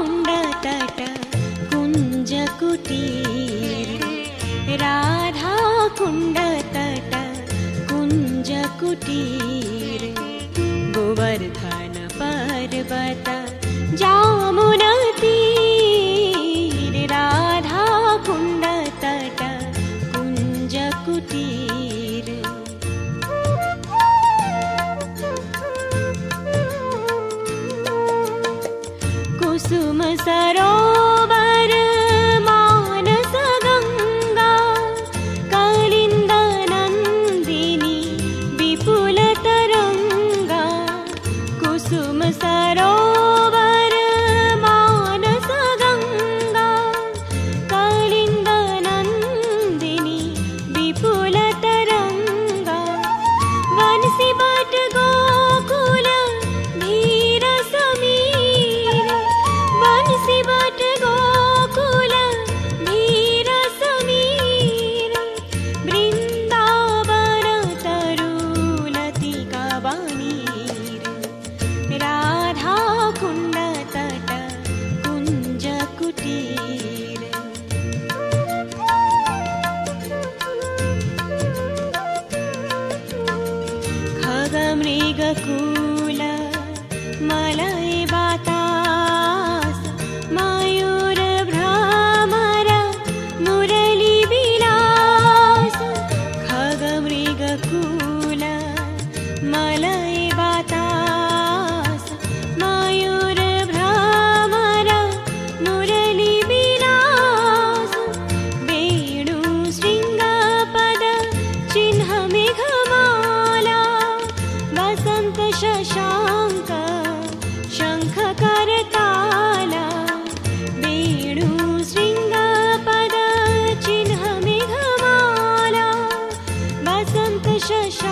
कुण्डतट कुञ्जकुटीर राधा कुण्डतट कुञ्जकुटीर गोवर्धन पर्वत जामुनतीर राधा कुण्डतट कुञ्जकुटीर कुसुम सरोवर मानस गंगा कालिंद नंदिनी विपुल तरंगा कुसुम सरोवर मानस गंगा कालिंद नंदिनी विपुल तरंगा वंशी बट गोकुल धीर समीर वंशी बट गोकुल धीर समीर वृंदावन तरुलतिका बानीर राधा कुण्डतट कुञ्जकुटीर खगमृगकूल मलय बातास मयूर भ्रमर मुरली विलास खगमृगकूल मलय बातास मयूर भ्रमर मुरली विलास वेणु शृङ्गपद चिह्न मेघमाला वसंत शशांक शंख करताला वेणु शृङ्गपद चिह्न मेघमाला वसंत शशांक